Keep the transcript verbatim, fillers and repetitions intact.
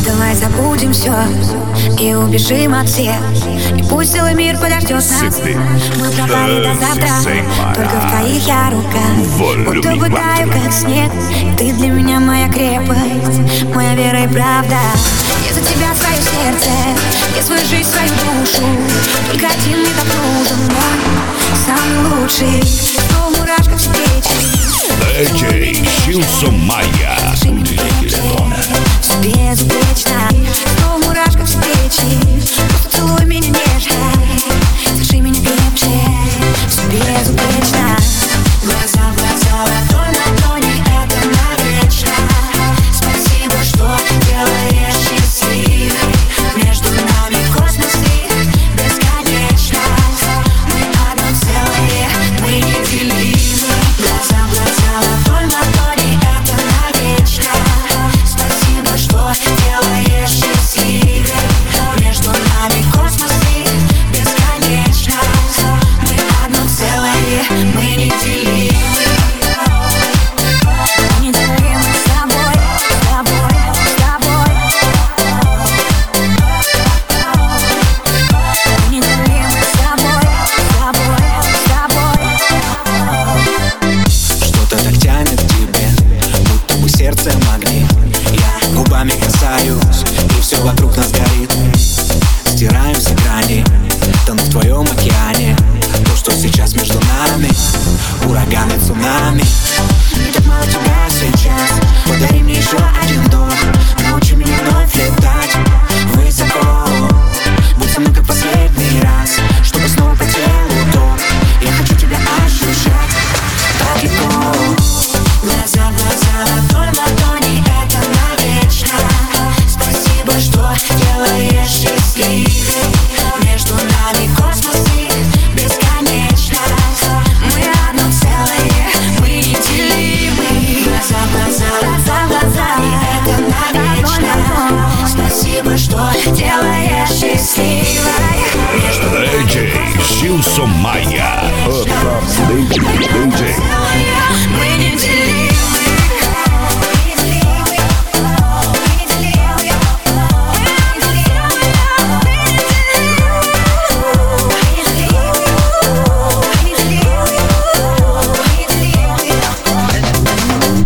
Давай забудем все и убежим от всех. И пусть целый мир подождет нас. Мы пропали до завтра, только в твоих я руках. Будто бы таю, как снег. Ты для меня моя крепость, моя вера и правда. Я за тебя свое сердце, я свою жизнь, свою душу. Только один мне так нужен, мой самый лучший. Снова мурашка встречи. диджей Силсомайя. Безупречно, снова мурашка встречи. Поцелуй меня нежно, держи меня крепче. Безупречно. Глаза в глаза, ладонь на ладони, это навечно. Спасибо, что делаешь счастливой. Между нами космос и бесконечность. Мы одно целое, мы неделимы. Глаза в глаза, ладонь на ладони, это навечно. Спасибо, что делаешь счастливой. Между нами космос и бесконечность. Мы одно целое, мы неделимы. Неделимы с тобой, с тобой, с тобой. Неделимы с тобой, с тобой, с тобой. Что-то так тянет к тебе, будто бы сердце магнит. Я губами касаюсь, и все вокруг нас горит. Стираем все грани, тону в твоем океане. То, что сейчас между нами, ураганы, цунами. Мне так мало тебя сейчас, подари мне еще один вдох. Научи меня вновь летать высоко. Будь со мной как последний раз, чтобы снова по телу ток. Я хочу тебя ощущать так легко. Глаза в глаза, ладонь в ладони, это навечно. Спасибо, что делаешь счастливой. Между нами космос и бесконечность. Мы одно целое, мы неделимы. Глаза в глаза, глаза в глаза, это навечно. Спасибо, что делаешь счастливой. диджей Силсомайя. диджей